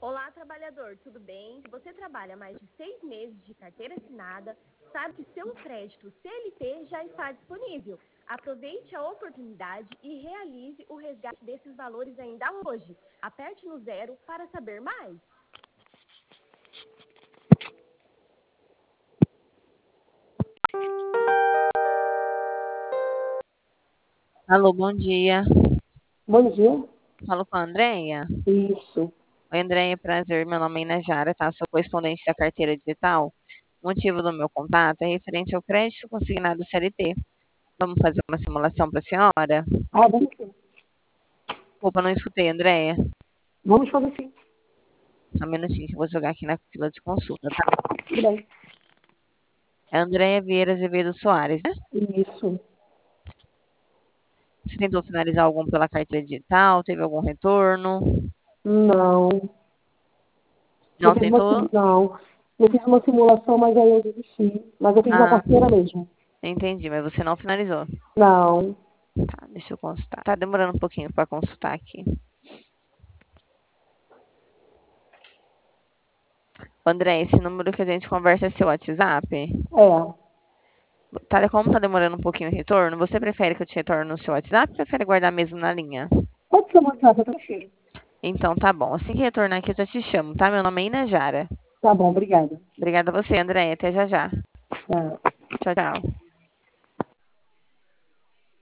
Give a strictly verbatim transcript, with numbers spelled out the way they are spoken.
Olá, trabalhador, tudo bem? Se você trabalha mais de seis meses de carteira assinada, sabe que seu crédito C L T já está disponível. Aproveite a oportunidade e realize o resgate desses valores ainda hoje. Aperte no zero para saber mais. Alô, bom dia. Bom dia. Falo com a Andréia. Isso. Oi, Andréia, prazer. Meu nome é Inajara, tá? Sou correspondente da carteira digital. O motivo do meu contato é referente ao crédito consignado C L T. Vamos fazer uma simulação para a senhora? Ah, vamos sim. Opa, não escutei, Andréia. Vamos fazer sim. Só um minutinho que eu vou jogar aqui na fila de consulta, tá? Tudo bem. É Andréia Vieira Azevedo Soares, né? Isso. Você tentou finalizar algum pela carteira digital? Teve algum retorno? Não. Eu Não fiz uma, tentou? sim- não. Eu fiz uma simulação, mas aí eu desisti. Mas eu fiz na Ah, carteira mesmo. entendi, mas você não finalizou. Não. Tá, deixa eu consultar. Tá demorando um pouquinho para consultar aqui. André, esse número que a gente conversa é seu WhatsApp? É. Tá, como tá demorando um pouquinho o retorno, você prefere que eu te retorne no seu WhatsApp ou prefere guardar mesmo na linha? Pode ser uma casa, tá cheio. Então tá bom. Assim que retornar aqui eu já te chamo, tá? Meu nome é Inajara. Tá bom, obrigada. Obrigada a você, André. Até já já. Tá. Tchau, tchau.